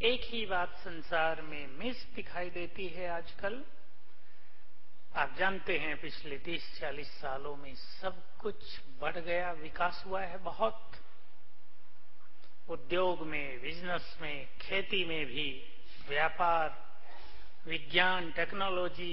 एक ही बात संसार में मिस दिखाई देती है आजकल। आप जानते हैं पिछले 30-40 सालों में सब कुछ बढ़ गया, विकास हुआ है बहुत। उद्योग में, बिजनेस में, खेती में भी, व्यापार, विज्ञान, टेक्नोलॉजी,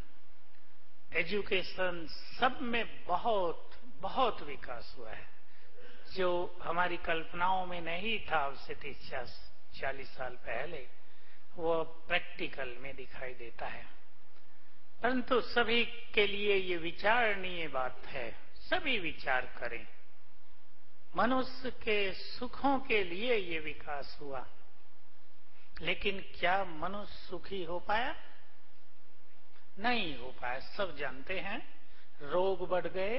एजुकेशन, सब में बहुत बहुत विकास हुआ है जो हमारी कल्पनाओं में नहीं था अब से 30-40 साल पहले, वो प्रैक्टिकल में दिखाई देता है। परंतु सभी के लिए ये विचारणीय बात है, सभी विचार करें। मनुष्य के सुखों के लिए ये विकास हुआ, लेकिन क्या मनुष्य सुखी हो पाया? नहीं हो पाया। सब जानते हैं, रोग बढ़ गए,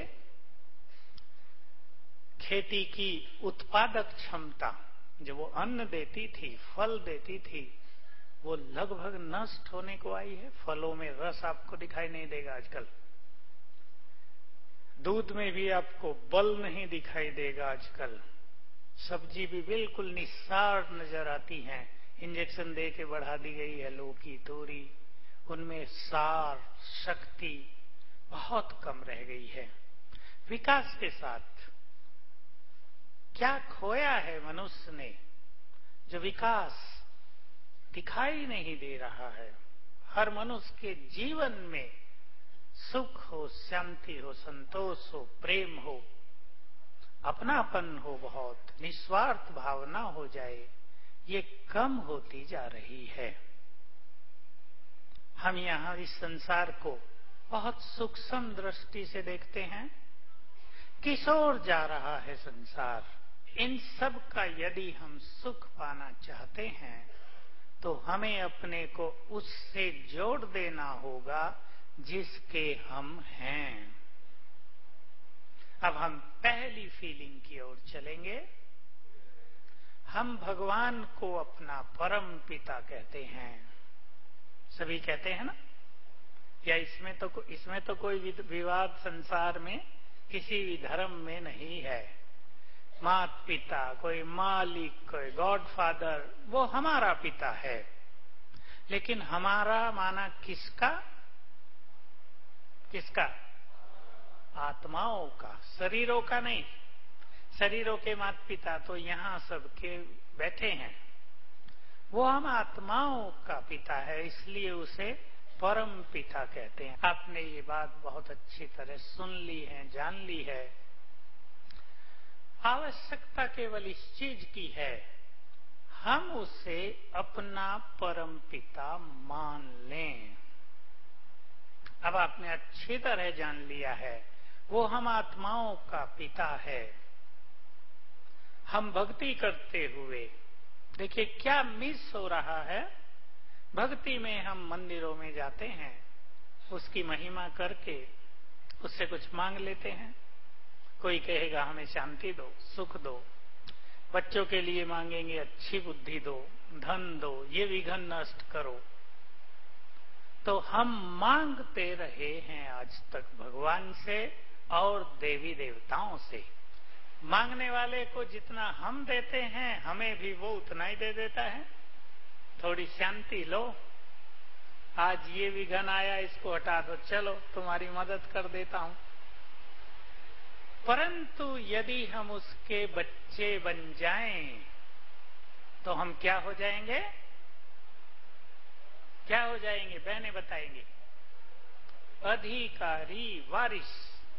खेती की उत्पादक क्षमता जो वो अन्न देती थी, फल देती थी, वो लगभग नष्ट होने को आई है। फलों में रस आपको दिखाई नहीं देगा आजकल। दूध में भी आपको बल नहीं दिखाई देगा आजकल। सब्जी भी बिल्कुल निस्सार नजर आती हैं, इंजेक्शन दे के बढ़ा दी गई है। लौकी, तोरी, उनमें सार, शक्ति बहुत कम रह गई है। विकास के साथ क्या खोया है मनुष्य ने, जो विकास दिखाई नहीं दे रहा है। हर मनुष्य के जीवन में सुख हो, शांति हो, संतोष हो, प्रेम हो, अपनापन हो, बहुत निस्वार्थ भावना हो जाए, ये कम होती जा रही है। हम यहां इस संसार को बहुत सूक्ष्म दृष्टि से देखते हैं। किस ओर जा रहा है संसार? इन सब का यदि हम सुख पाना चाहते हैं तो हमें अपने को उससे जोड़ देना होगा जिसके हम हैं। अब हम पहली फीलिंग की ओर चलेंगे। हम भगवान को अपना परम पिता कहते हैं। सभी कहते हैं ना? या इसमें तो कोई विवाद संसार में किसी भी धर्म में नहीं है। मात पिता, कोई मालिक, कोई गॉड फादर, वो हमारा पिता है। लेकिन हमारा माना किसका? किसका? आत्माओं का, शरीरों का नहीं। शरीरों के माता पिता तो यहां सबके बैठे हैं। वो हम आत्माओं का पिता है, इसलिए उसे परम पिता कहते हैं। आपने ये बात बहुत अच्छी तरह सुन ली है, जान ली है। आवश्यकता केवल इस चीज की है, हम उसे अपना परम पिता मान लें। अब आपने अच्छी तरह जान लिया है, वो हम आत्माओं का पिता है। हम भक्ति करते हुए देखिए क्या मिस हो रहा है। भक्ति में हम मंदिरों में जाते हैं, उसकी महिमा करके उससे कुछ मांग लेते हैं। कोई कहेगा हमें शांति दो, सुख दो। बच्चों के लिए मांगेंगे अच्छी बुद्धि दो, धन दो, ये विघन नष्ट करो। तो हम मांगते रहे हैं आज तक भगवान से और देवी देवताओं से। मांगने वाले को जितना हम देते हैं, हमें भी वो उतना ही दे देता है। थोड़ी शांति लो, आज ये विघन आया, इसको हटा दो, चलो तुम्हारी मदद कर देता हूं। परंतु यदि हम उसके बच्चे बन जाएं तो हम क्या हो जाएंगे? क्या हो जाएंगे? बहनें बताएंगे। अधिकारी, वारिस।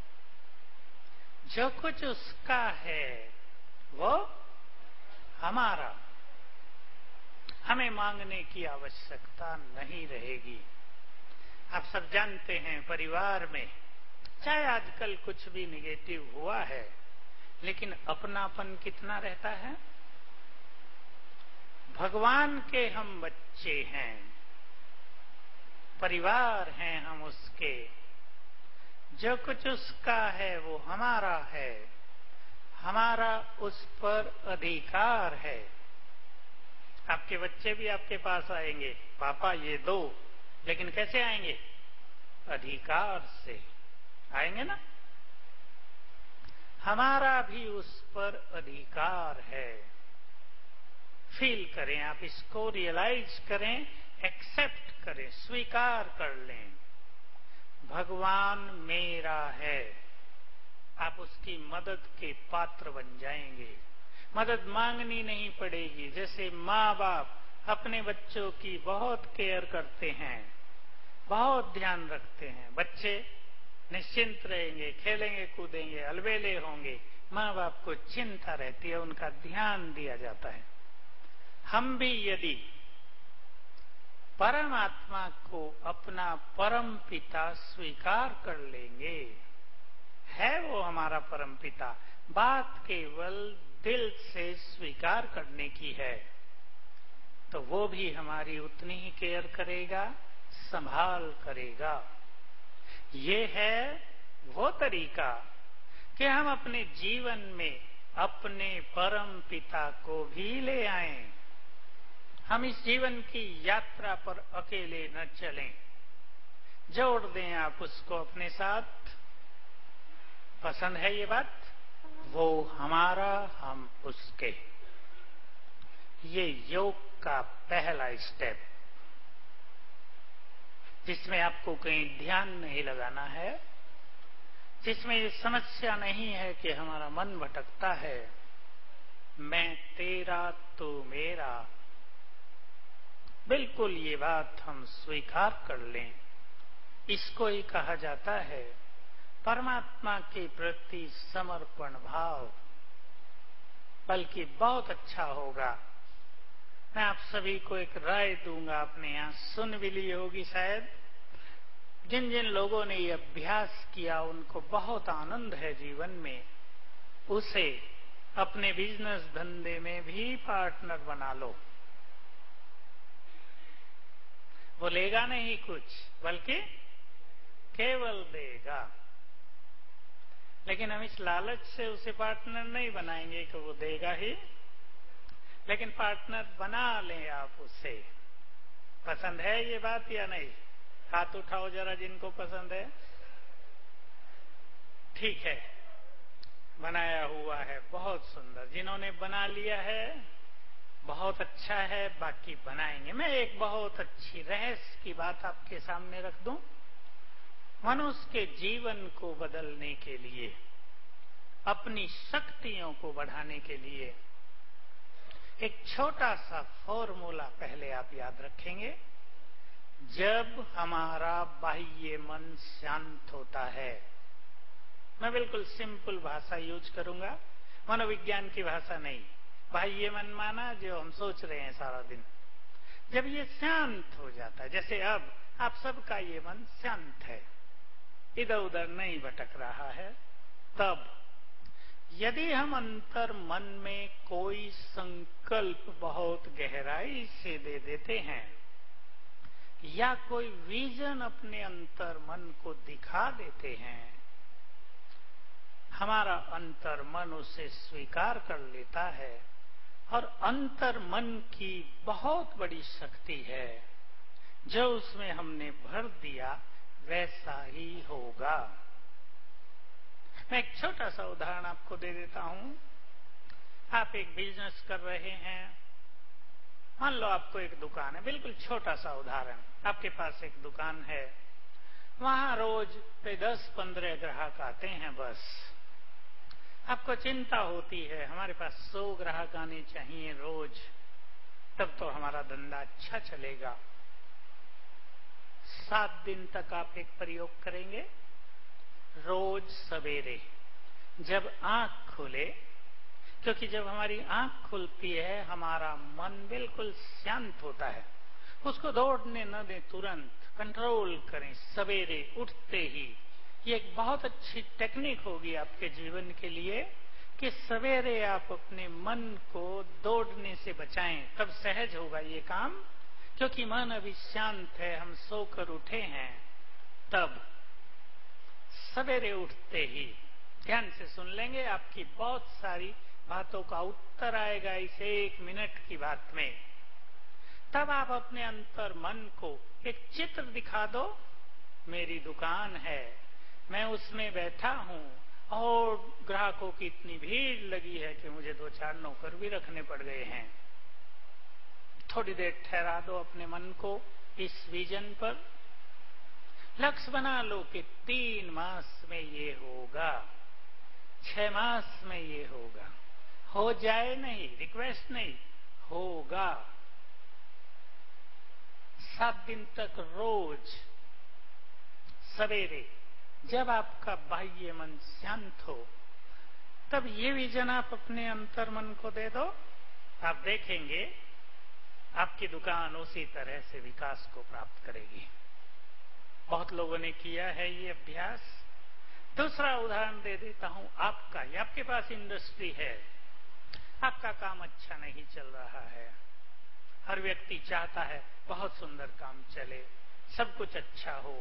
जो कुछ उसका है वो हमारा। हमें मांगने की आवश्यकता नहीं रहेगी। आप सब जानते हैं परिवार में चाहे आजकल कुछ भी निगेटिव हुआ है, लेकिन अपनापन कितना रहता है। भगवान के हम बच्चे हैं, परिवार हैं हम उसके। जो कुछ उसका है वो हमारा है, हमारा उस पर अधिकार है। आपके बच्चे भी आपके पास आएंगे, पापा ये दो, लेकिन कैसे आएंगे? अधिकार से आएंगे ना। हमारा भी उस पर अधिकार है। फील करें, आप इसको रियलाइज करें, एक्सेप्ट करें, स्वीकार कर लें। भगवान मेरा है, आप उसकी मदद के पात्र बन जाएंगे। मदद मांगनी नहीं पड़ेगी। जैसे माँ बाप अपने बच्चों की बहुत केयर करते हैं, बहुत ध्यान रखते हैं, बच्चे निश्चिंत रहेंगे, खेलेंगे कूदेंगे, अलबेले होंगे, माँ बाप को चिंता रहती है, उनका ध्यान दिया जाता है। हम भी यदि परमात्मा को अपना परम पिता स्वीकार कर लेंगे, है वो हमारा परम पिता, बात केवल दिल से स्वीकार करने की है, तो वो भी हमारी उतनी ही केयर करेगा, संभाल करेगा। ये है वो तरीका कि हम अपने जीवन में अपने परम पिता को भी ले आएं। हम इस जीवन की यात्रा पर अकेले न चलें, जोड़ दें आप उसको अपने साथ। पसंद है ये बात? वो हमारा, हम उसके। ये योग का पहला स्टेप, जिसमें आपको कहीं ध्यान नहीं लगाना है, जिसमें ये समस्या नहीं है कि हमारा मन भटकता है, मैं तेरा तू मेरा। बिल्कुल ये बात हम स्वीकार कर लें। इसको ही कहा जाता है परमात्मा के प्रति समर्पण भाव। बल्कि बहुत अच्छा होगा, मैं आप सभी को एक राय दूंगा, आपने यहां सुन भी ली होगी शायद। जिन जिन लोगों ने ये अभ्यास किया उनको बहुत आनंद है जीवन में, उसे अपने बिजनेस धंधे में भी पार्टनर बना लो। वो लेगा नहीं कुछ, बल्कि केवल देगा। लेकिन हम इस लालच से उसे पार्टनर नहीं बनाएंगे कि वो देगा ही, लेकिन पार्टनर बना लें आप उससे। पसंद है ये बात या नहीं? हाथ उठाओ जरा जिनको पसंद है। ठीक है, बनाया हुआ है, बहुत सुंदर। जिन्होंने बना लिया है बहुत अच्छा है, बाकी बनाएंगे। मैं एक बहुत अच्छी रहस्य की बात आपके सामने रख दूं। मनुष्य के जीवन को बदलने के लिए, अपनी शक्तियों को बढ़ाने के लिए एक छोटा सा फॉर्मूला पहले आप याद रखेंगे। जब हमारा बाह्य मन शांत होता है, मैं बिल्कुल सिंपल भाषा यूज करूंगा, मनोविज्ञान की भाषा नहीं। बाह्य मन माना जो हम सोच रहे हैं सारा दिन। जब ये शांत हो जाता है, जैसे अब आप सबका ये मन शांत है, इधर उधर नहीं भटक रहा है, तब यदि हम अंतर मन में कोई संकल्प बहुत गहराई से दे देते हैं, या कोई विजन अपने अंतर मन को दिखा देते हैं, हमारा अंतर मन उसे स्वीकार कर लेता है। और अंतर मन की बहुत बड़ी शक्ति है, जो उसमें हमने भर दिया वैसा ही होगा। मैं एक छोटा सा उदाहरण आपको दे देता हूं। आप एक बिजनेस कर रहे हैं, मान लो आपको एक दुकान है, बिल्कुल छोटा सा उदाहरण, आपके पास एक दुकान है, वहां रोज पे 10-15 ग्राहक आते हैं बस। आपको चिंता होती है हमारे पास 100 ग्राहक आने चाहिए रोज, तब तो हमारा धंधा अच्छा चलेगा। 7 दिन तक आप एक प्रयोग करेंगे। रोज सवेरे जब आंख खुले, क्योंकि जब हमारी आंख खुलती है हमारा मन बिल्कुल शांत होता है, उसको दौड़ने न दें, तुरंत कंट्रोल करें सवेरे उठते ही। ये एक बहुत अच्छी टेक्निक होगी आपके जीवन के लिए कि सवेरे आप अपने मन को दौड़ने से बचाएं, तब सहज होगा ये काम। क्योंकि मन अभी शांत है, हम सोकर उठे हैं, तब सवेरे उठते ही ध्यान से सुन लेंगे, आपकी बहुत सारी बातों का उत्तर आएगा इस 1 मिनट की बात में। तब आप अपने अंतर मन को एक चित्र दिखा दो, मेरी दुकान है, मैं उसमें बैठा हूं और ग्राहकों की इतनी भीड़ लगी है कि मुझे 2-4 नौकर भी रखने पड़ गए हैं। थोड़ी देर ठहरा दो अपने मन को इस विजन पर। लक्ष्य बना लो कि 3 मास में ये होगा, 6 मास में ये होगा। हो जाए नहीं, रिक्वेस्ट नहीं, होगा। 7 दिन तक रोज सवेरे जब आपका बाह्य मन शांत हो, तब ये विजन आप अपने अंतर मन को दे दो। आप देखेंगे आपकी दुकान उसी तरह से विकास को प्राप्त करेगी। बहुत लोगों ने किया है ये अभ्यास। दूसरा उदाहरण दे देता हूं आपका। आपके पास इंडस्ट्री है, आपका काम अच्छा नहीं चल रहा है। हर व्यक्ति चाहता है बहुत सुंदर काम चले, सब कुछ अच्छा हो।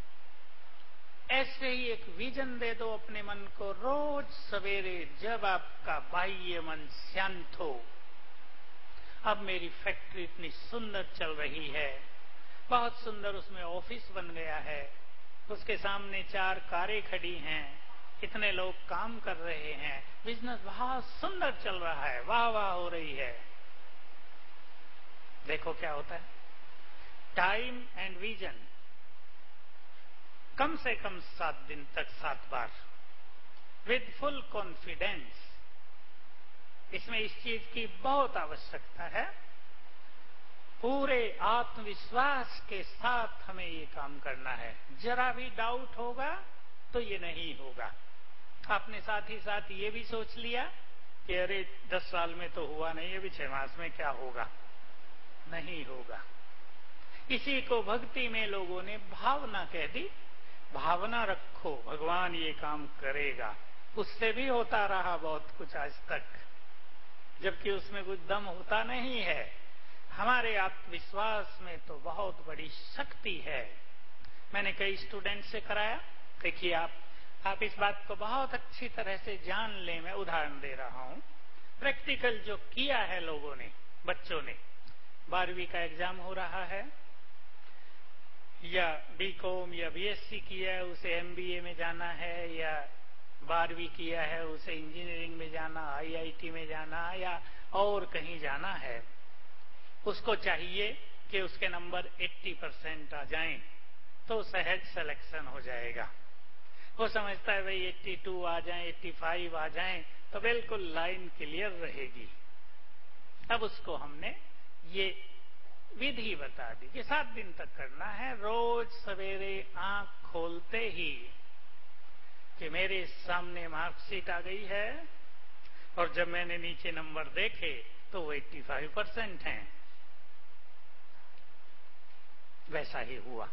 ऐसे ही एक विजन दे दो अपने मन को। रोज सवेरे जब आपका बाह्य मन शांत हो, अब मेरी फैक्ट्री इतनी सुंदर चल रही है, बहुत सुंदर उसमें ऑफिस बन गया है, उसके सामने 4 कारें खड़ी हैं, कितने लोग काम कर रहे हैं, बिजनेस बहुत सुंदर चल रहा है, वाह वाह हो रही है। देखो क्या होता है। टाइम एंड विजन कम से कम 7 दिन तक 7 बार विद फुल कॉन्फिडेंस। इसमें इस चीज की बहुत आवश्यकता है। पूरे आत्मविश्वास के साथ हमें ये काम करना है। जरा भी डाउट होगा तो ये नहीं होगा। आपने साथ ही साथ ये भी सोच लिया कि अरे 10 साल में तो हुआ नहीं, अभी 6 मास में क्या होगा, नहीं होगा। इसी को भक्ति में लोगों ने भावना कह दी। भावना रखो, भगवान ये काम करेगा। उससे भी होता रहा बहुत कुछ आज तक, जबकि उसमें कुछ दम होता नहीं है। हमारे आत्मविश्वास में तो बहुत बड़ी शक्ति है। मैंने कई स्टूडेंट से कराया। देखिए आप इस बात को बहुत अच्छी तरह से जान लें। मैं उदाहरण दे रहा हूं। प्रैक्टिकल जो किया है लोगों ने, बच्चों ने, 12वीं का एग्जाम हो रहा है, या बीकॉम या बीएससी किया है उसे एमबीए में जाना है, या 12वीं किया है उसे इंजीनियरिंग में जाना, आईआईटी में जाना, या और कहीं जाना है। उसको चाहिए कि उसके नंबर 80% आ जाएं तो सहज सिलेक्शन हो जाएगा। वो समझता है भाई 82 आ जाएं, 85 आ जाएं तो बिल्कुल लाइन क्लियर रहेगी। अब उसको हमने ये विधि बता दी कि 7 दिन तक करना है। रोज सवेरे आंख खोलते ही कि मेरे सामने मार्कशीट आ गई है, और जब मैंने नीचे नंबर देखे तो वो 85% हैं। वैसा ही हुआ।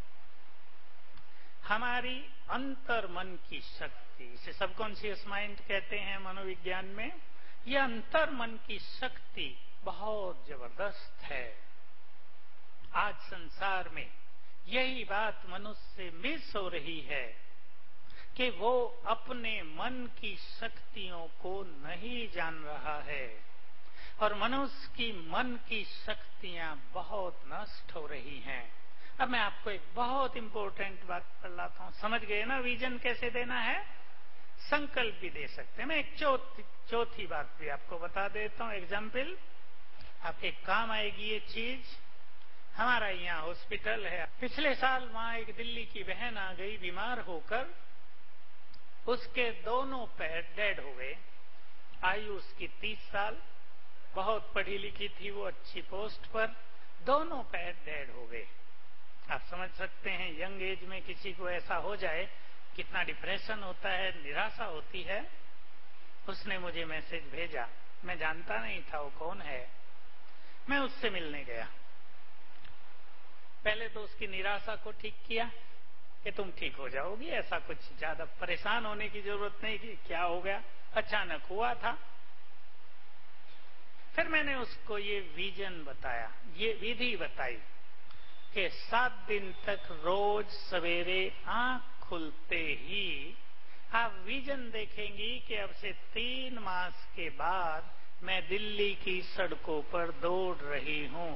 हमारी अंतर मन की शक्ति, इसे सबकॉन्शियस माइंड कहते हैं मनोविज्ञान में। यह अंतर मन की शक्ति बहुत जबरदस्त है। आज संसार में यही बात मनुष्य से मिस हो रही है कि वो अपने मन की शक्तियों को नहीं जान रहा है, और मनुष्य की मन की शक्तियां बहुत नष्ट हो रही हैं। अब मैं आपको एक बहुत इंपॉर्टेंट बात बताता हूं। समझ गए ना विजन कैसे देना है? संकल्प भी दे सकते हैं। मैं एक चौथी बात भी आपको बता देता हूं। एग्जाम्पल, आपके काम आएगी ये चीज। हमारा यहाँ हॉस्पिटल है। पिछले साल वहां एक दिल्ली की बहन आ गई बीमार होकर। उसके दोनों पैर डेड हो गए। आयु उसकी 30 साल, बहुत पढ़ी लिखी थी वो, अच्छी पोस्ट पर। दोनों पैर डेड हो गए। आप समझ सकते हैं यंग एज में किसी को ऐसा हो जाए कितना डिप्रेशन होता है, निराशा होती है। उसने मुझे मैसेज भेजा। मैं जानता नहीं था वो कौन है। मैं उससे मिलने गया। पहले तो उसकी निराशा को ठीक किया कि तुम ठीक हो जाओगी, ऐसा कुछ ज्यादा परेशान होने की जरूरत नहीं कि क्या हो गया, अचानक हुआ था। फिर मैंने उसको ये विजन बताया, ये विधि बताई कि 7 दिन तक रोज सवेरे आंख खुलते ही आप विजन देखेंगी कि अब से 3 मास के बाद मैं दिल्ली की सड़कों पर दौड़ रही हूं।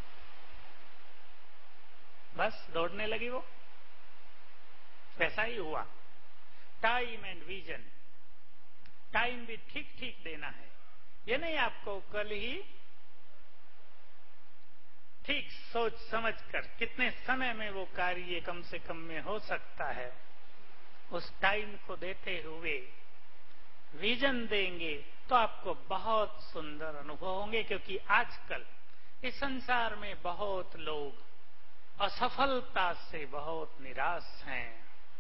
बस दौड़ने लगी वो। वैसा ही हुआ। Time and vision. टाइम भी ठीक ठीक देना है। ये नहीं आपको कल ही ठीक सोच समझकर कितने समय में वो कार्य कम से कम में हो सकता है, उस टाइम को देते हुए विजन देंगे तो आपको बहुत सुंदर अनुभव होंगे। क्योंकि आजकल इस संसार में बहुत लोग असफलता से बहुत निराश हैं।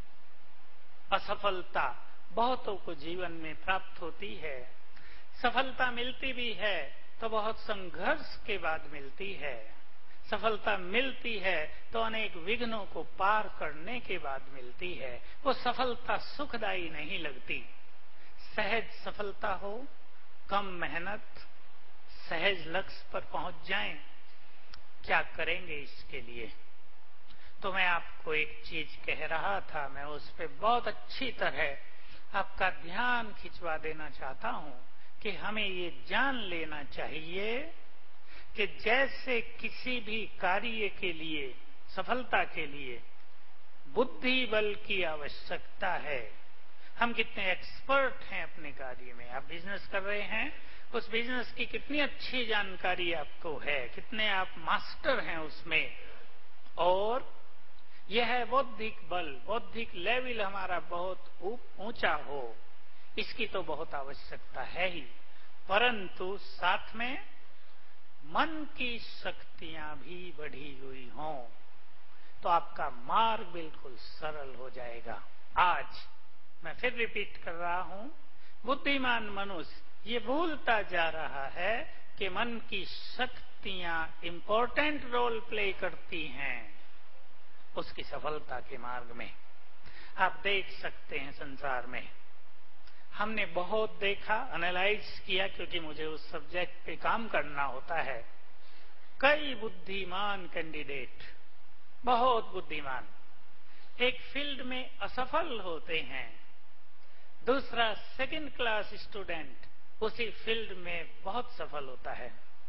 असफलता बहुतों को जीवन में प्राप्त होती है। सफलता मिलती भी है तो बहुत संघर्ष के बाद मिलती है। सफलता मिलती है तो अनेक विघ्नों को पार करने के बाद मिलती है। वो सफलता सुखदायी नहीं लगती। सहज सफलता हो, कम मेहनत, सहज लक्ष्य पर पहुंच जाएं, क्या करेंगे इसके लिए? तो मैं आपको एक चीज कह रहा था, मैं उस पर बहुत अच्छी तरह आपका ध्यान खिंचवा देना चाहता हूं कि हमें ये जान लेना चाहिए कि जैसे किसी भी कार्य के लिए, सफलता के लिए बुद्धि बल की आवश्यकता है। हम कितने एक्सपर्ट हैं अपने कार्य में। आप बिजनेस कर रहे हैं, उस बिजनेस की कितनी अच्छी जानकारी आपको है, कितने आप मास्टर हैं उसमें, और यह है बौद्धिक बल, बौद्धिक लेवल हमारा बहुत ऊंचा हो, इसकी तो बहुत आवश्यकता है ही। परंतु साथ में मन की शक्तियां भी बढ़ी हुई हों तो आपका मार्ग बिल्कुल सरल हो जाएगा। आज मैं फिर रिपीट कर रहा हूं, बुद्धिमान मनुष्य ये भूलता जा रहा है कि मन की शक्तियां इंपॉर्टेंट रोल प्ले करती हैं उसकी सफलता के मार्ग में। आप देख सकते हैं संसार में, हमने बहुत देखा, एनालाइज किया, क्योंकि मुझे उस सब्जेक्ट पे काम करना होता है। कई बुद्धिमान कैंडिडेट, बहुत बुद्धिमान, एक फील्ड में असफल होते हैं, दूसरा सेकंड क्लास स्टूडेंट उसी फील्ड में बहुत सफल होता है।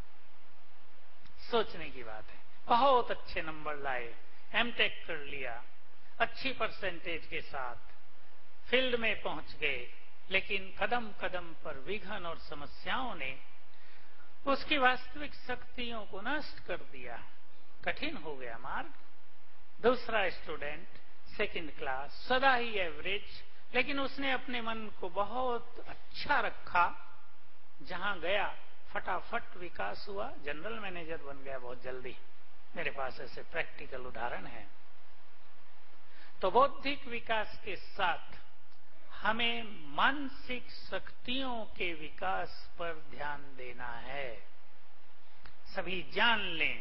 सोचने की बात है। बहुत अच्छे नंबर लाए, एमटेक कर लिया, अच्छी परसेंटेज के साथ फील्ड में पहुंच गए, लेकिन कदम कदम पर विघ्न और समस्याओं ने उसकी वास्तविक शक्तियों को नष्ट कर दिया। कठिन हो गया मार्ग। दूसरा स्टूडेंट सेकंड क्लास, सदा ही एवरेज, लेकिन उसने अपने मन को बहुत अच्छा रखा, जहां गया फटाफट विकास हुआ, जनरल मैनेजर बन गया बहुत जल्दी। मेरे पास ऐसे प्रैक्टिकल उदाहरण हैं। तो बौद्धिक विकास के साथ हमें मानसिक शक्तियों के विकास पर ध्यान देना है। सभी जान लें,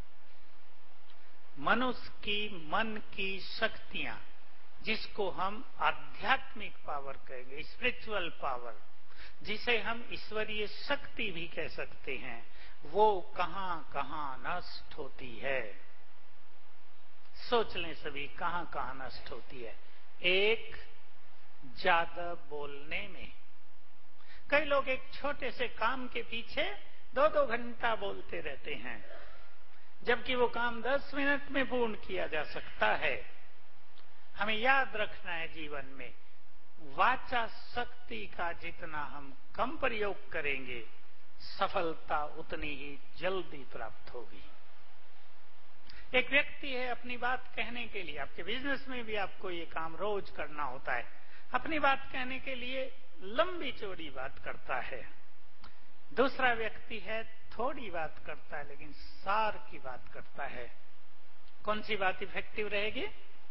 मनुष्य की मन की शक्तियां, जिसको हम आध्यात्मिक पावर कहेंगे, स्पिरिचुअल पावर, जिसे हम ईश्वरीय शक्ति भी कह सकते हैं, वो कहां कहां नष्ट होती है। सोच लें सभी, कहां कहां नष्ट होती है। एक, ज्यादा बोलने में। कई लोग एक छोटे से काम के पीछे 2-2 घंटा बोलते रहते हैं, जबकि वो काम 10 मिनट में पूर्ण किया जा सकता है। हमें याद रखना है, जीवन में वाचा शक्ति का जितना हम कम प्रयोग करेंगे, सफलता उतनी ही जल्दी प्राप्त होगी। एक व्यक्ति है, अपनी बात कहने के लिए, आपके बिजनेस में भी आपको ये काम रोज करना होता है, अपनी बात कहने के लिए लंबी चौड़ी बात करता है। दूसरा व्यक्ति है, थोड़ी बात करता है लेकिन सार की बात करता है। कौन सी बात इफेक्टिव रहेगी?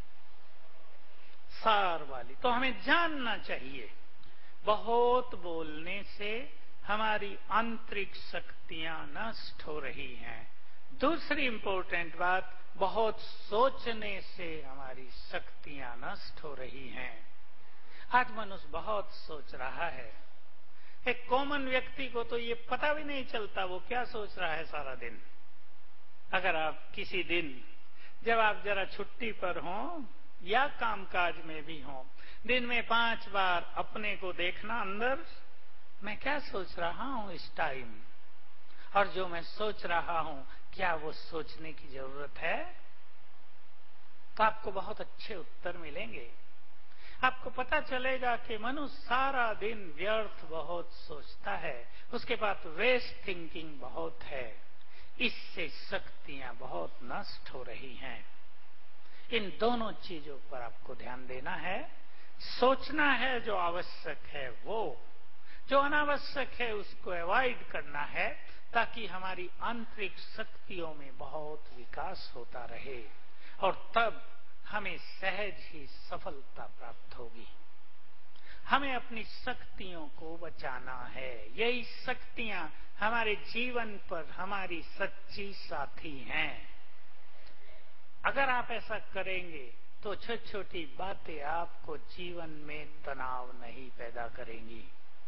सार वाली। तो हमें जानना चाहिए, बहुत बोलने से हमारी आंतरिक शक्तियां नष्ट हो रही हैं। दूसरी इंपॉर्टेंट बात, बहुत सोचने से हमारी शक्तियां नष्ट हो रही हैं। आज मनुष्य बहुत सोच रहा है। एक कॉमन व्यक्ति को तो ये पता भी नहीं चलता वो क्या सोच रहा है सारा दिन। अगर आप किसी दिन, जब आप जरा छुट्टी पर हों या कामकाज में भी हों, दिन में 5 बार अपने को देखना अंदर, मैं क्या सोच रहा हूं इस टाइम, और जो मैं सोच रहा हूं क्या वो सोचने की जरूरत है? तो आपको बहुत अच्छे उत्तर मिलेंगे। आपको पता चलेगा कि मनुष्य सारा दिन व्यर्थ बहुत सोचता है, उसके पास वेस्ट थिंकिंग बहुत है। इससे शक्तियां बहुत नष्ट हो रही हैं। इन दोनों चीजों पर आपको ध्यान देना है। सोचना है जो आवश्यक है वो, जो अनावश्यक है उसको अवॉइड करना है, ताकि हमारी आंतरिक शक्तियों में बहुत विकास होता रहे और तब हमें सहज ही सफलता प्राप्त होगी। हमें अपनी शक्तियों को बचाना है। यही शक्तियां हमारे जीवन पर हमारी सच्ची साथी हैं। अगर आप ऐसा करेंगे तो छोटी छोटी बातें आपको जीवन में तनाव नहीं पैदा करेंगी।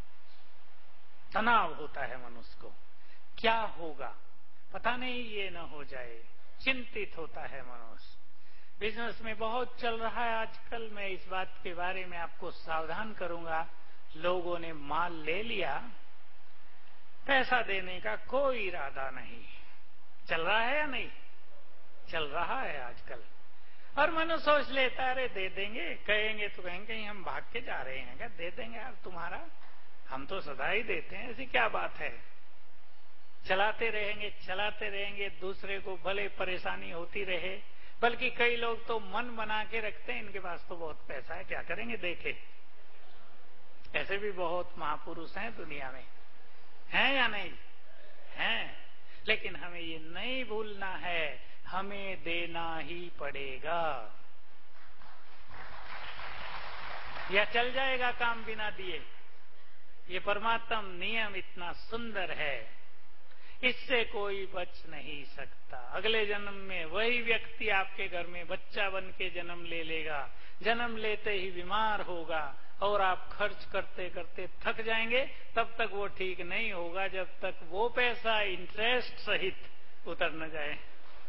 तनाव होता है मनुष्य को, क्या होगा पता नहीं, ये न हो जाए, चिंतित होता है मनुष्य। बिजनेस में बहुत चल रहा है आजकल। मैं इस बात के बारे में आपको सावधान करूंगा। लोगों ने माल ले लिया, पैसा देने का कोई इरादा नहीं। चल रहा है या नहीं? चल रहा है आजकल। और मनुष्य सोच लेता, अरे दे देंगे, कहेंगे तो कहेंगे कहीं हम भाग के जा रहे हैं क्या, दे देंगे यार तुम्हारा, हम तो सदा ही देते हैं, ऐसी क्या बात है। चलाते रहेंगे, दूसरे को भले परेशानी होती रहे। बल्कि कई लोग तो मन बना के रखते हैं, इनके पास तो बहुत पैसा है, क्या करेंगे देखे। ऐसे भी बहुत महापुरुष हैं दुनिया में, हैं या नहीं? हैं। लेकिन हमें ये नहीं भूलना है, हमें देना ही पड़ेगा, या चल जाएगा काम बिना दिए। ये परमात्म नियम इतना सुंदर है, इससे कोई बच नहीं सकता। अगले जन्म में वही व्यक्ति आपके घर में बच्चा बन के जन्म ले लेगा, जन्म लेते ही बीमार होगा और आप खर्च करते करते थक जाएंगे। तब तक वो ठीक नहीं होगा जब तक वो पैसा इंटरेस्ट सहित उतर न जाए।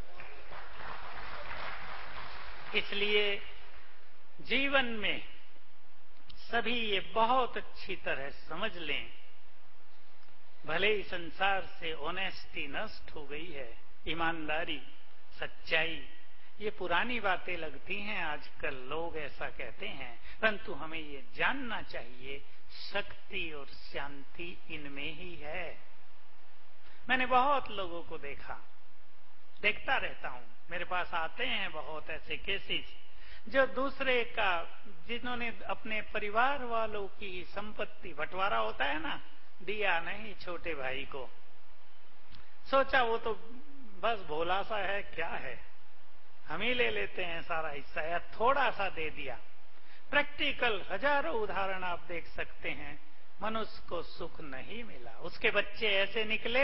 इसलिए जीवन में सभी ये बहुत अच्छी तरह समझ लें। भले ही संसार से ऑनेस्टी नष्ट हो गई है, ईमानदारी, सच्चाई, ये पुरानी बातें लगती हैं आजकल, लोग ऐसा कहते हैं, परंतु हमें ये जानना चाहिए शक्ति और शांति इनमें ही है। मैंने बहुत लोगों को देखता रहता हूं, मेरे पास आते हैं बहुत ऐसे केसेस जो दूसरे का, जिन्होंने अपने परिवार वालों की संपत्ति, बंटवारा होता है ना, दिया नहीं छोटे भाई को, सोचा वो तो बस भोला सा है, क्या है, हम ही ले लेते हैं सारा हिस्सा, या थोड़ा सा दे दिया। प्रैक्टिकल हजारों उदाहरण आप देख सकते हैं। मनुष्य को सुख नहीं मिला, उसके बच्चे ऐसे निकले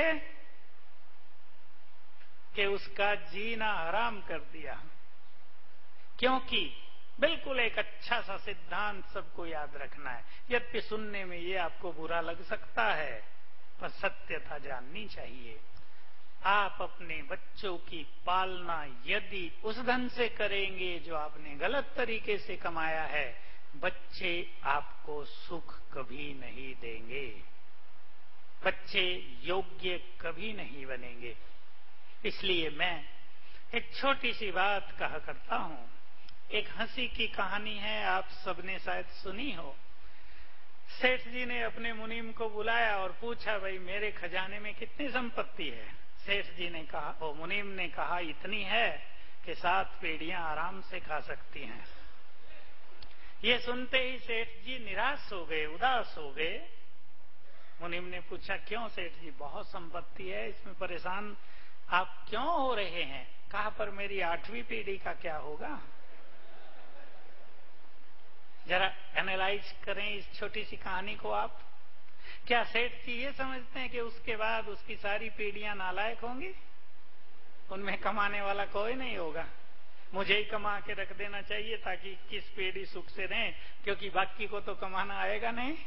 कि उसका जीना हराम कर दिया। क्योंकि बिल्कुल एक अच्छा सा सिद्धांत सबको याद रखना है, यद्यपि सुनने में ये आपको बुरा लग सकता है, पर सत्यता जाननी चाहिए। आप अपने बच्चों की पालना यदि उस ढंग से करेंगे जो आपने गलत तरीके से कमाया है, बच्चे आपको सुख कभी नहीं देंगे, बच्चे योग्य कभी नहीं बनेंगे। इसलिए मैं एक छोटी सी बात कहा करता हूं। एक हंसी की कहानी है, आप सबने शायद सुनी हो। सेठ जी ने अपने मुनीम को बुलाया और पूछा, भाई मेरे खजाने में कितनी संपत्ति है? सेठ जी ने कहा, ओ मुनीम ने कहा, इतनी है कि 7 पीढ़ियां आराम से खा सकती हैं। ये सुनते ही सेठ जी निराश हो गए, उदास हो गए। मुनीम ने पूछा, क्यों सेठ जी, बहुत संपत्ति है, इसमें परेशान आप क्यों हो रहे हैं? कहा, पर मेरी 8वीं पीढ़ी का क्या होगा? जरा एनालाइज करें इस छोटी सी कहानी को आप। क्या सेठ जी ये समझते हैं कि उसके बाद उसकी सारी पीढ़ियां नालायक होंगी? उनमें कमाने वाला कोई नहीं होगा, मुझे ही कमा के रख देना चाहिए ताकि 21 पीढ़ी सुख से रहें, क्योंकि बाकी को तो कमाना आएगा नहीं।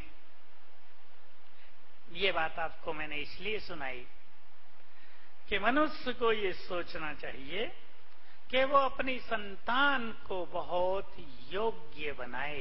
ये बात आपको मैंने इसलिए सुनाई कि मनुष्य को ये सोचना चाहिए कि वो अपनी संतान को बहुत योग्य बनाए।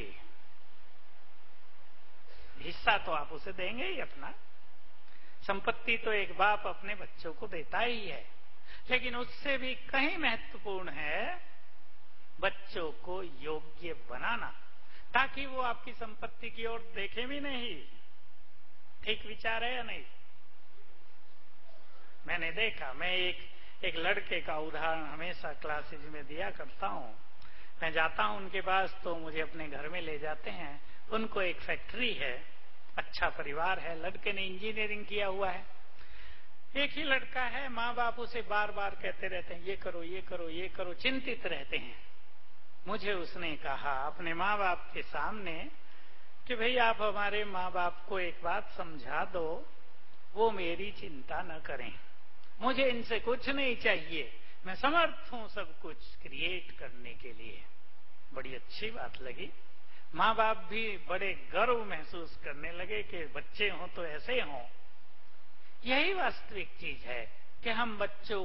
हिस्सा तो आप उसे देंगे ही अपना, संपत्ति तो एक बाप अपने बच्चों को देता ही है, लेकिन उससे भी कहीं महत्वपूर्ण है बच्चों को योग्य बनाना, ताकि वो आपकी संपत्ति की ओर देखे भी नहीं। ठीक विचार है या नहीं? मैंने देखा, मैं एक लड़के का उदाहरण हमेशा क्लासेज में दिया करता हूँ। मैं जाता हूँ उनके पास तो मुझे अपने घर में ले जाते हैं। उनको एक फैक्ट्री है, अच्छा परिवार है, लड़के ने इंजीनियरिंग किया हुआ है। एक ही लड़का है, माँ बाप उसे बार बार कहते रहते हैं ये करो ये करो ये करो, चिंतित रहते हैं। मुझे उसने कहा अपने माँ बाप के सामने कि भाई आप हमारे माँ बाप को एक बात समझा दो, वो मेरी चिंता न करें, मुझे इनसे कुछ नहीं चाहिए, मैं समर्थ हूं सब कुछ क्रिएट करने के लिए। बड़ी अच्छी बात लगी। माँ बाप भी बड़े गर्व महसूस करने लगे कि बच्चे हों तो ऐसे हों। यही वास्तविक चीज है कि हम बच्चों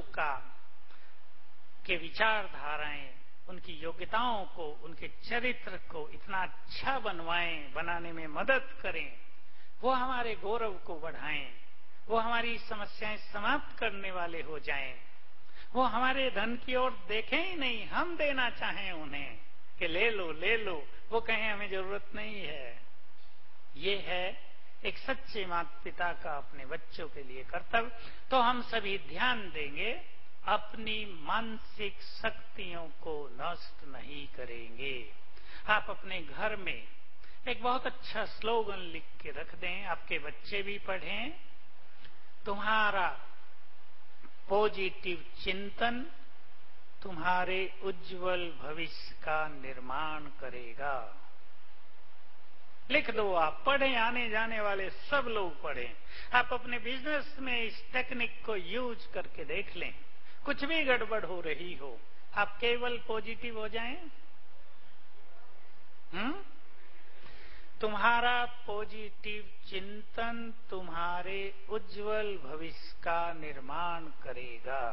के विचारधाराएं, उनकी योग्यताओं को, उनके चरित्र को इतना अच्छा बनाने में मदद करें, वो हमारे गौरव को बढ़ाएं, वो हमारी समस्याएं समाप्त करने वाले हो जाएं, वो हमारे धन की ओर देखें ही नहीं, हम देना चाहें उन्हें कि ले लो ले लो, वो कहें हमें जरूरत नहीं है। ये है एक सच्चे माता पिता का अपने बच्चों के लिए कर्तव्य। तो हम सभी ध्यान देंगे, अपनी मानसिक शक्तियों को नष्ट नहीं करेंगे। आप अपने घर में एक बहुत अच्छा स्लोगन लिख के रख दें, आपके बच्चे भी पढ़ें। तुम्हारा पॉजिटिव चिंतन तुम्हारे उज्जवल भविष्य का निर्माण करेगा। लिख दो, आप पढ़ें, आने जाने वाले सब लोग पढ़ें। आप अपने बिजनेस में इस टेक्निक को यूज करके देख लें। कुछ भी गड़बड़ हो रही हो, आप केवल पॉजिटिव हो जाएं। तुम्हारा पॉजिटिव चिंतन तुम्हारे उज्जवल भविष्य का निर्माण करेगा।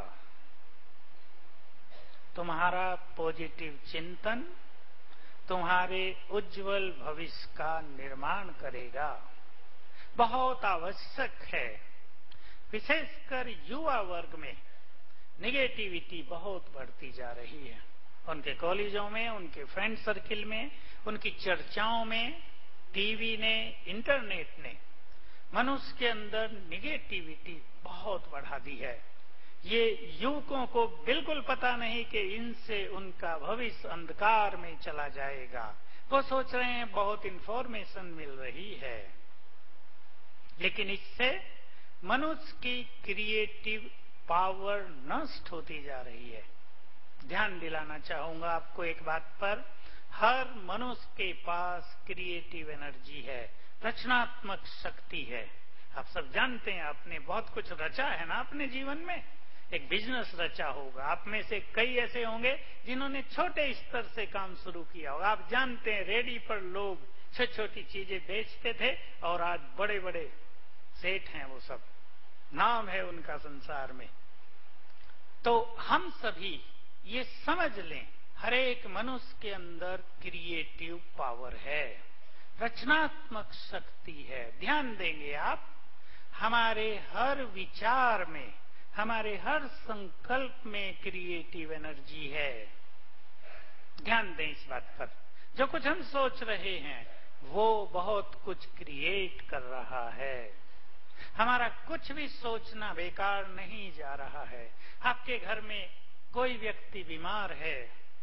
तुम्हारा पॉजिटिव चिंतन तुम्हारे उज्जवल भविष्य का निर्माण करेगा। बहुत आवश्यक है, विशेषकर युवा वर्ग में निगेटिविटी बहुत बढ़ती जा रही है। उनके कॉलेजों में, उनके फ्रेंड सर्किल में, उनकी चर्चाओं में, टीवी ने, इंटरनेट ने मनुष्य के अंदर निगेटिविटी बहुत बढ़ा दी है। ये युवकों को बिल्कुल पता नहीं कि इनसे उनका भविष्य अंधकार में चला जाएगा। वो सोच रहे हैं बहुत इंफॉर्मेशन मिल रही है, लेकिन इससे मनुष्य की क्रिएटिव पावर नष्ट होती जा रही है। ध्यान दिलाना चाहूंगा आपको एक बात पर, हर मनुष्य के पास क्रिएटिव एनर्जी है, रचनात्मक शक्ति है। आप सब जानते हैं, आपने बहुत कुछ रचा है ना अपने जीवन में। एक बिजनेस रचा होगा, आप में से कई ऐसे होंगे जिन्होंने छोटे स्तर से काम शुरू किया होगा। आप जानते हैं, रेडी पर लोग छोटी छोटी चीजें बेचते थे और आज बड़े बड़े सेठ हैं, वो सब नाम है उनका संसार में। तो हम सभी ये समझ लें, हर एक मनुष्य के अंदर क्रिएटिव पावर है, रचनात्मक शक्ति है। ध्यान देंगे आप, हमारे हर विचार में, हमारे हर संकल्प में क्रिएटिव एनर्जी है। ध्यान दें इस बात पर। जो कुछ हम सोच रहे हैं वो बहुत कुछ क्रिएट कर रहा है। हमारा कुछ भी सोचना बेकार नहीं जा रहा है। आपके घर में कोई व्यक्ति बीमार है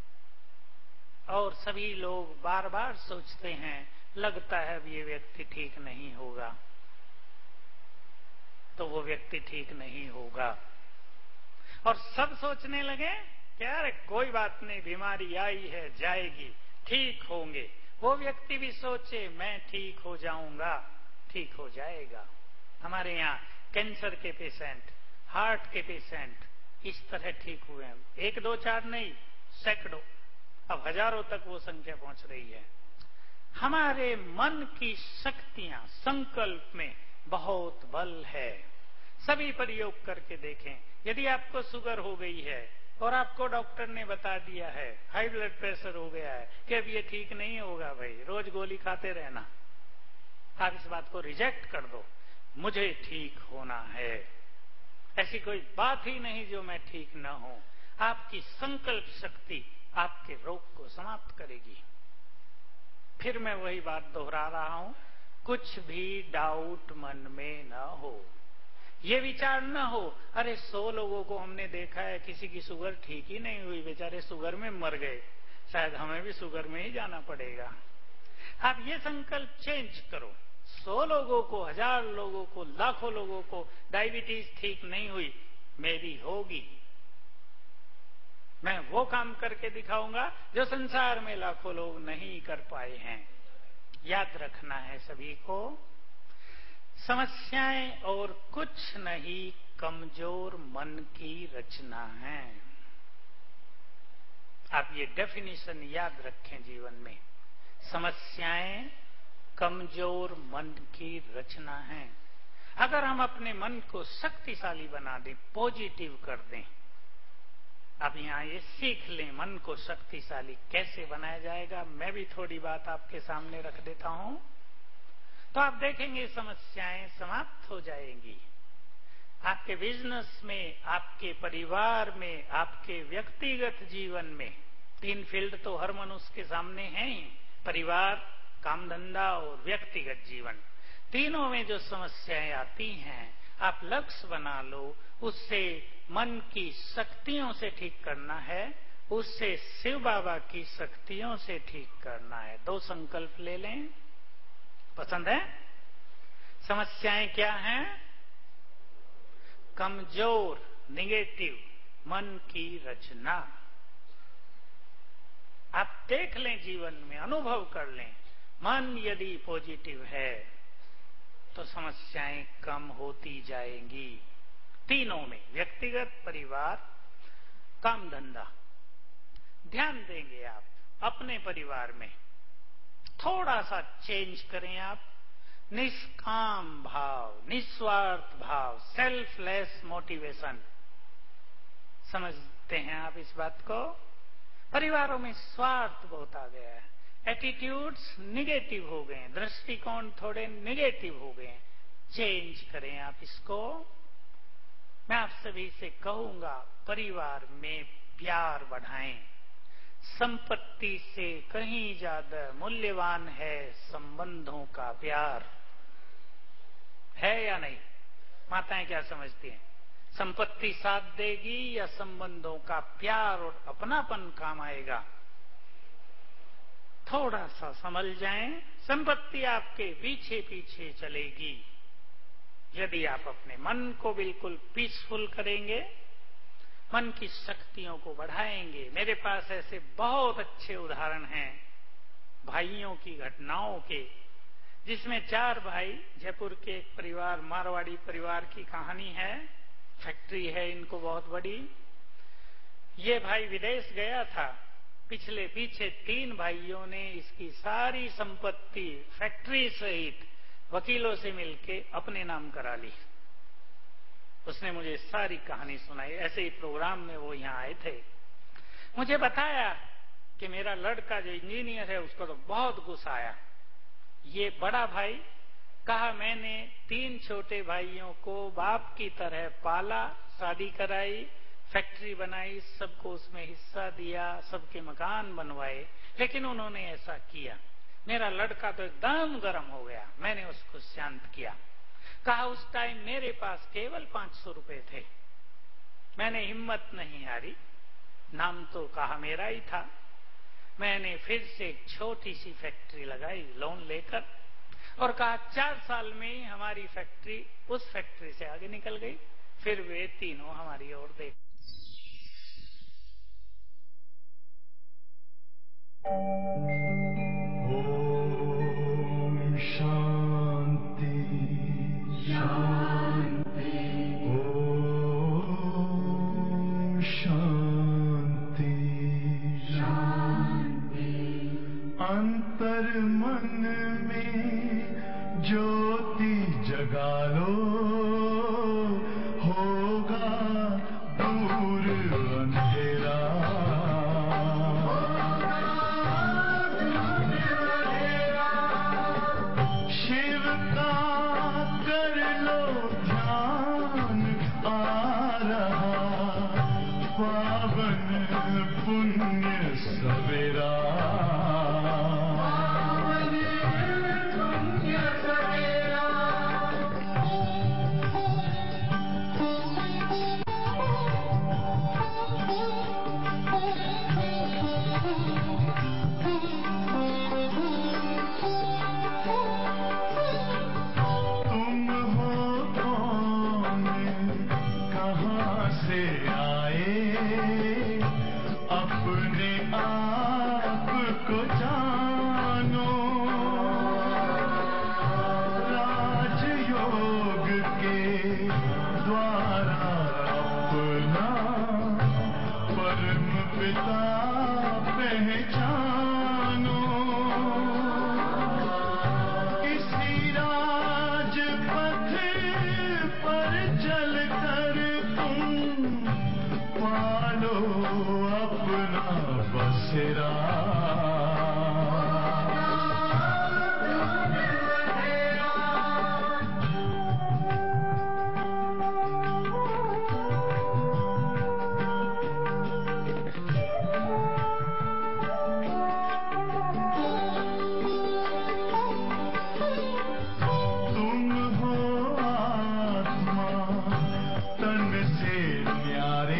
और सभी लोग बार बार सोचते हैं, लगता है अब ये व्यक्ति ठीक नहीं होगा, तो वो व्यक्ति ठीक नहीं होगा। और सब सोचने लगे कि यार कोई बात नहीं, बीमारी आई है जाएगी, ठीक होंगे। वो व्यक्ति भी सोचे मैं ठीक हो जाऊंगा, ठीक हो जाएगा। हमारे यहाँ कैंसर के पेशेंट, हार्ट के पेशेंट इस तरह ठीक हुए हैं। 1 2 4 नहीं, सैकड़ों, अब हजारों तक वो संख्या पहुंच रही है। हमारे मन की शक्तियां, संकल्प में बहुत बल है। सभी प्रयोग करके देखें। यदि आपको शुगर हो गई है और आपको डॉक्टर ने बता दिया है हाई ब्लड प्रेशर हो गया है कि अब ये ठीक नहीं होगा, भाई रोज गोली खाते रहना, आप इस बात को रिजेक्ट कर दो। मुझे ठीक होना है, ऐसी कोई बात ही नहीं जो मैं ठीक न हूं। आपकी संकल्प शक्ति आपके रोग को समाप्त करेगी। फिर मैं वही बात दोहरा रहा हूं, कुछ भी डाउट मन में न हो। ये विचार न हो, अरे 100 लोगों को हमने देखा है किसी की शुगर ठीक ही नहीं हुई, बेचारे शुगर में मर गए, शायद हमें भी शुगर में ही जाना पड़ेगा। आप ये संकल्प चेंज करो, 100 लोगों को, 1000 लोगों को, लाखों लोगों को डायबिटीज ठीक नहीं हुई, मेरी होगी। मैं वो काम करके दिखाऊंगा जो संसार में लाखों लोग नहीं कर पाए हैं। याद रखना है सभी को, समस्याएं और कुछ नहीं, कमजोर मन की रचना है। आप ये डेफिनेशन याद रखें जीवन में, समस्याएं कमजोर मन की रचना है। अगर हम अपने मन को शक्तिशाली बना दें, पॉजिटिव कर दें, अब यहां ये सीख लें मन को शक्तिशाली कैसे बनाया जाएगा। मैं भी थोड़ी बात आपके सामने रख देता हूं, तो आप देखेंगे समस्याएं समाप्त हो जाएंगी। आपके बिजनेस में, आपके परिवार में, आपके व्यक्तिगत जीवन में, 3 फील्ड तो हर मनुष्य के सामने हैं ही, परिवार, काम धंधा और व्यक्तिगत जीवन। तीनों में जो समस्याएं आती हैं, आप लक्ष्य बना लो, उससे मन की शक्तियों से ठीक करना है, उससे शिव बाबा की शक्तियों से ठीक करना है। 2 संकल्प ले लें, पसंद है? समस्याएं क्या हैं? कमजोर, निगेटिव मन की रचना। आप देख लें, जीवन में अनुभव कर लें, मन यदि पॉजिटिव है तो समस्याएं कम होती जाएंगी। तीनों में, व्यक्तिगत, परिवार, काम धंधा। ध्यान देंगे आप अपने परिवार में, थोड़ा सा चेंज करें आप, निष्काम भाव, निस्वार्थ भाव, सेल्फलेस मोटिवेशन। समझते हैं आप इस बात को? परिवारों में स्वार्थ बहुत आ गया है, एटीट्यूड्स निगेटिव हो गए, दृष्टिकोण थोड़े निगेटिव हो गए। चेंज करें आप इसको। मैं आप सभी से कहूंगा, परिवार में प्यार बढ़ाएं। संपत्ति से कहीं ज्यादा मूल्यवान है संबंधों का प्यार, है या नहीं? माताएं क्या समझती हैं? संपत्ति साथ देगी या संबंधों का प्यार और अपनापन काम आएगा? थोड़ा सा समझ जाएं, संपत्ति आपके पीछे पीछे चलेगी। यदि आप अपने मन को बिल्कुल पीसफुल करेंगे, मन की शक्तियों को बढ़ाएंगे। मेरे पास ऐसे बहुत अच्छे उदाहरण हैं भाइयों की घटनाओं के, जिसमें 4 भाई, जयपुर के एक परिवार, मारवाड़ी परिवार की कहानी है। फैक्ट्री है इनको बहुत बड़ी। ये भाई विदेश गया था, पीछे 3 भाइयों ने इसकी सारी संपत्ति फैक्ट्री सहित वकीलों से मिलके अपने नाम करा ली। उसने मुझे सारी कहानी सुनाई, ऐसे ही प्रोग्राम में वो यहां आए थे। मुझे बताया कि मेरा लड़का जो इंजीनियर है उसको तो बहुत गुस्सा आया। ये बड़ा भाई कहा, मैंने 3 छोटे भाइयों को बाप की तरह पाला, शादी कराई, फैक्ट्री बनाई, सबको उसमें हिस्सा दिया, सबके मकान बनवाए, लेकिन उन्होंने ऐसा किया। मेरा लड़का तो एकदम गर्म हो गया। मैंने उसको शांत किया, कहा उस टाइम मेरे पास केवल 500 रुपए थे। मैंने हिम्मत नहीं हारी, नाम तो कहा मेरा ही था। मैंने फिर से एक छोटी सी फैक्ट्री लगाई लोन लेकर, और कहा 4 साल में ही हमारी फैक्ट्री उस फैक्ट्री से आगे निकल गई। फिर वे तीनों हमारी ओर देख। ओम शांति शांति, ओम शांति शांति। अंतर मन में ज्योति जगा लो, होगा दूर अंधेरा। शिव का कर लो ध्यान, आ रहा पावन पुण्य सवेरा। अपने आप को जानो, राजयोग के द्वारा अपना परम पिता पहचानो। इसी राजपथ पर चलकर तुम पालो अपना बसेरा। तुम हो आत्मा तन से न्यारे,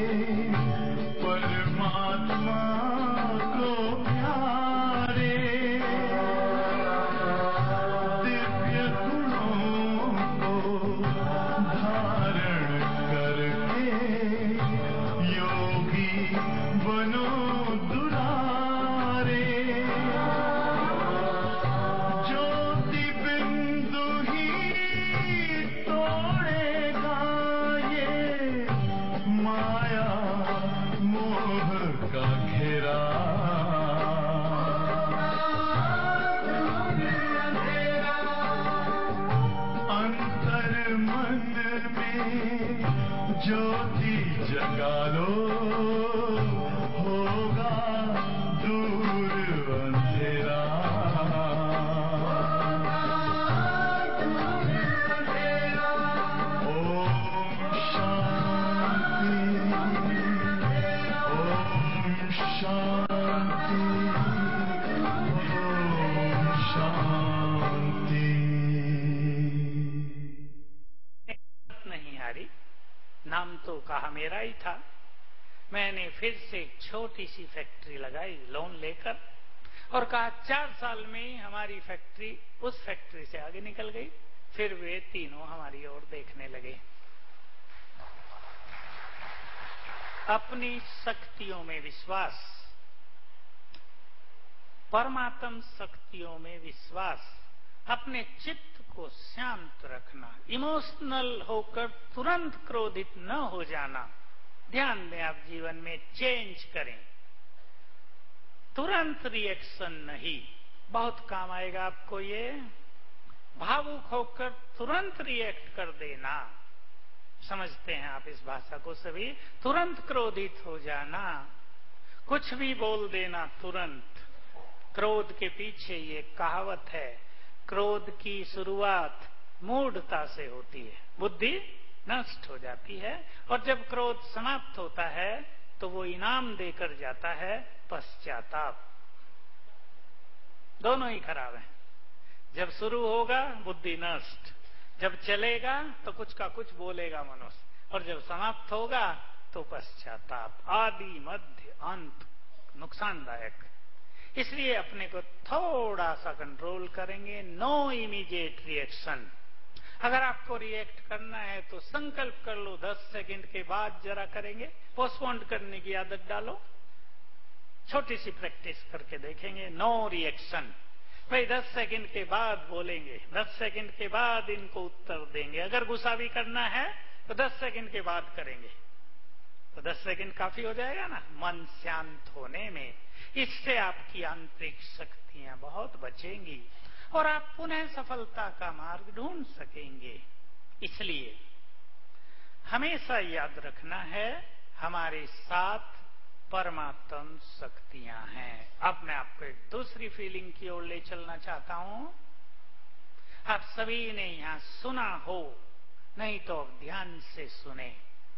परमात्मा को प्यारे। दिव्य गुणों को धारण करके योगी बनो दुलारे। ज्योति बिंदु ही तोड़ेगा ये माया मोह का घेरा। अंतर मन में ज्योति जगा लो, होगा दूर अंधेरा। ओम शांति, ओम शांति, ओम शांति। नहीं हारी, नाम तो कहा मेरा ही था। मैंने फिर से एक छोटी सी फैक्ट्री लगाई लोन लेकर और कहा 4 साल में हमारी फैक्ट्री उस फैक्ट्री से आगे निकल गई। फिर वे तीनों हमारी ओर देखने लगे। अपनी शक्तियों में विश्वास, परमात्म शक्तियों में विश्वास, अपने चित्त को शांत रखना, इमोशनल होकर तुरंत क्रोधित न हो जाना। ध्यान दें, आप जीवन में चेंज करें, तुरंत रिएक्शन नहीं। बहुत काम आएगा आपको ये। भावुक होकर तुरंत रिएक्ट कर देना, समझते हैं आप इस भाषा को सभी। तुरंत क्रोधित हो जाना, कुछ भी बोल देना तुरंत। क्रोध के पीछे ये कहावत है, क्रोध की शुरुआत मूढ़ता से होती है, बुद्धि नष्ट हो जाती है, और जब क्रोध समाप्त होता है तो वो इनाम देकर जाता है पश्चाताप। दोनों ही खराब हैं। जब शुरू होगा बुद्धि नष्ट, जब चलेगा तो कुछ का कुछ बोलेगा मनुष्य, और जब समाप्त होगा तो पश्चाताप। आदि मध्य अंत नुकसानदायक। इसलिए अपने को थोड़ा सा कंट्रोल करेंगे। No immediate reaction. अगर आपको रिएक्ट करना है तो संकल्प कर लो 10 सेकंड के बाद जरा करेंगे। पोस्टपोन करने की आदत डालो। छोटी सी प्रैक्टिस करके देखेंगे। नो रिएक्शन, भाई 10 सेकंड के बाद बोलेंगे, 10 सेकंड के बाद इनको उत्तर देंगे। अगर गुस्सा भी करना है तो 10 सेकंड के बाद करेंगे, तो 10 सेकंड काफी हो जाएगा ना मन शांत होने में। इससे आपकी आंतरिक शक्तियां बहुत बचेंगी और आप पुनः सफलता का मार्ग ढूंढ सकेंगे। इसलिए हमेशा याद रखना है, हमारे साथ परमात्म शक्तियां हैं। अब मैं आपको एक दूसरी फीलिंग की ओर ले चलना चाहता हूं। आप सभी ने यहां सुना हो, नहीं तो अब ध्यान से सुने।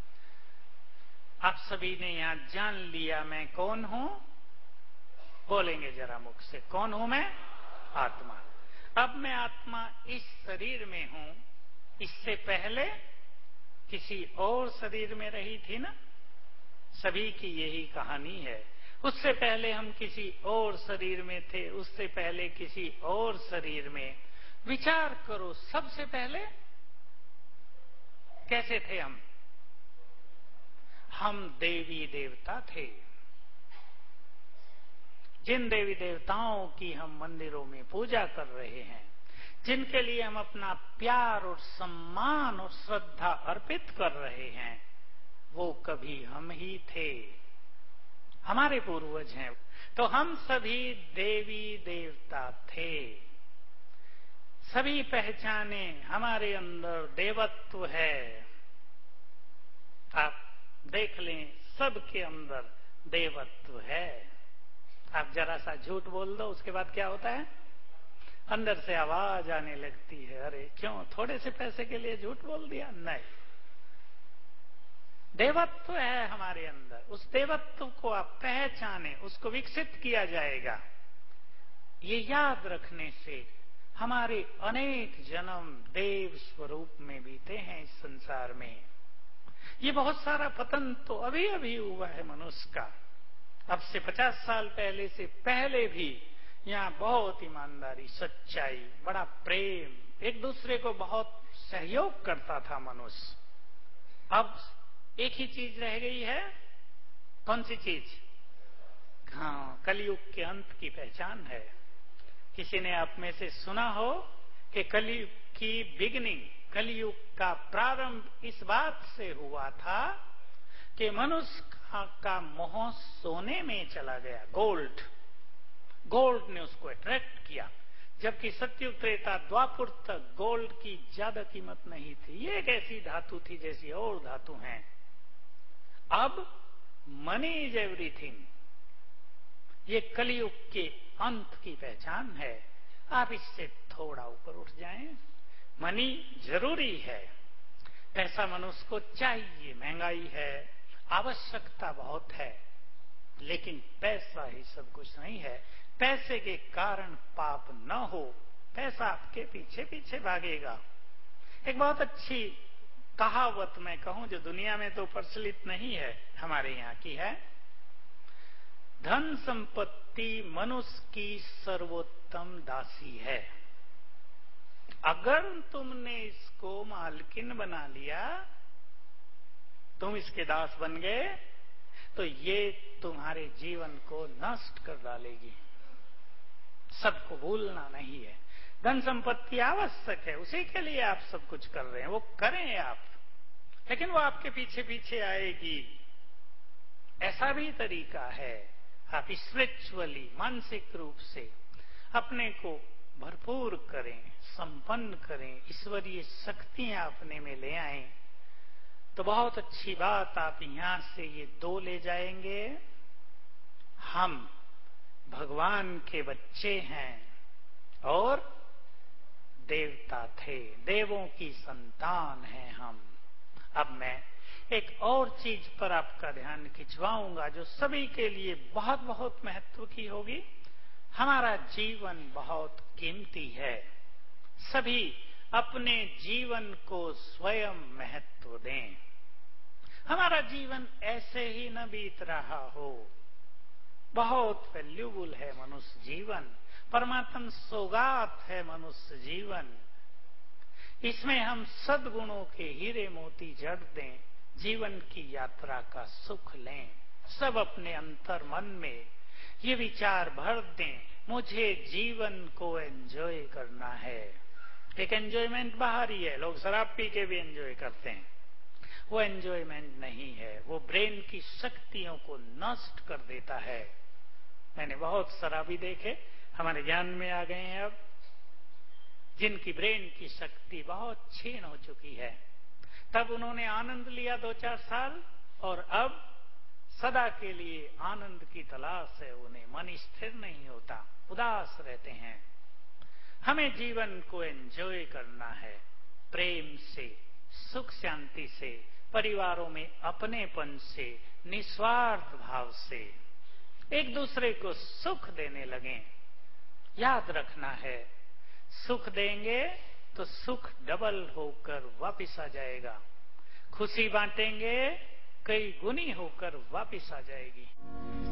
आप सभी ने यहां जान लिया मैं कौन हूं। बोलेंगे जरा मुख से, कौन हूं मैं? आत्मा। अब मैं आत्मा इस शरीर में हूं। इससे पहले किसी और शरीर में रही थी ना। सभी की यही कहानी है। उससे पहले हम किसी और शरीर में थे, उससे पहले किसी और शरीर में। विचार करो, सबसे पहले कैसे थे हम? हम देवी देवता थे। जिन देवी देवताओं की हम मंदिरों में पूजा कर रहे हैं, जिनके लिए हम अपना प्यार और सम्मान और श्रद्धा अर्पित कर रहे हैं, वो कभी हम ही थे, हमारे पूर्वज हैं। तो हम सभी देवी देवता थे, सभी पहचाने हमारे अंदर देवत्व है। आप देख लें, सबके अंदर देवत्व है। आप जरा सा झूठ बोल दो, उसके बाद क्या होता है? अंदर से आवाज आने लगती है, अरे क्यों, थोड़े से पैसे के लिए झूठ बोल दिया? नहीं, देवत्व है हमारे अंदर। उस देवत्व को आप पहचाने, उसको विकसित किया जाएगा। ये याद रखने से हमारे अनेक जन्म देव स्वरूप में बीते हैं इस संसार में। ये बहुत सारा पतन तो अभी अभी हुआ है मनुष्य का। अब से 50 साल पहले से पहले भी यहाँ बहुत ईमानदारी, सच्चाई, बड़ा प्रेम, एक दूसरे को बहुत सहयोग करता था मनुष्य। अब एक ही चीज रह गई है, कौन सी चीज? हाँ, कलयुग के अंत की पहचान है। किसी ने आप में से सुना हो कि कलयुग की बिगिनिंग, कलयुग का प्रारंभ इस बात से हुआ था कि मनुष्य का मोह सोने में चला गया। गोल्ड ने उसको अट्रैक्ट किया, जबकि सत्युग त्रेता द्वापर तक गोल्ड की ज्यादा कीमत नहीं थी। ये एक ऐसी धातु थी जैसी और धातु हैं। अब मनी इज एवरीथिंग, ये कलयुग के अंत की पहचान है। आप इससे थोड़ा ऊपर उठ जाएं। मनी जरूरी है, पैसा मनुष्य को चाहिए, महंगाई है, आवश्यकता बहुत है, लेकिन पैसा ही सब कुछ नहीं है। पैसे के कारण पाप न हो, पैसा आपके पीछे पीछे भागेगा। एक बहुत अच्छी कहावत मैं कहूं, जो दुनिया में तो प्रचलित नहीं है, हमारे यहाँ की है, धन संपत्ति मनुष्य की सर्वोत्तम दासी है। अगर तुमने इसको मालकिन बना लिया, तुम इसके दास बन गए, तो ये तुम्हारे जीवन को नष्ट कर डालेगी। सबको भूलना नहीं है। धन संपत्ति आवश्यक है, उसी के लिए आप सब कुछ कर रहे हैं, वो करें आप, लेकिन वो आपके पीछे पीछे आएगी। ऐसा भी तरीका है, आप स्पिरिचुअली, मानसिक रूप से अपने को भरपूर करें, संपन्न करें, ईश्वरीय शक्तियां अपने में ले आएं, तो बहुत अच्छी बात। आप यहां से ये दो ले जाएंगे, हम भगवान के बच्चे हैं और देवता थे, देवों की संतान हैं हम। अब मैं एक और चीज पर आपका ध्यान खिंचवाऊंगा, जो सभी के लिए बहुत बहुत महत्व की होगी। हमारा जीवन बहुत कीमती है, सभी अपने जीवन को स्वयं महत्व दें। हमारा जीवन ऐसे ही न बीत रहा हो, बहुत वैल्यूबल है मनुष्य जीवन, परमात्म सौगात है मनुष्य जीवन। इसमें हम सद्गुणों के हीरे मोती जड़ दें, जीवन की यात्रा का सुख लें। सब अपने अंतर मन में ये विचार भर दें, मुझे जीवन को एंजॉय करना है। एक एंजॉयमेंट बाहर ही है, लोग शराब पी के भी एंजॉय करते हैं, वो एंजॉयमेंट नहीं है, वो ब्रेन की शक्तियों को नष्ट कर देता है। मैंने बहुत शराबी देखे, हमारे ज्ञान में आ गए हैं अब, जिनकी ब्रेन की शक्ति बहुत क्षीण हो चुकी है। तब उन्होंने आनंद लिया 2-4 साल, और अब सदा के लिए आनंद की तलाश है उन्हें, मन स्थिर नहीं होता, उदास रहते हैं। हमें जीवन को एंजॉय करना है, प्रेम से, सुख शांति से, परिवारों में अपनेपन से, निस्वार्थ भाव से एक दूसरे को सुख देने लगें। याद रखना है, सुख देंगे तो सुख डबल होकर वापिस आ जाएगा, खुशी बांटेंगे कई गुनी होकर वापिस आ जाएगी।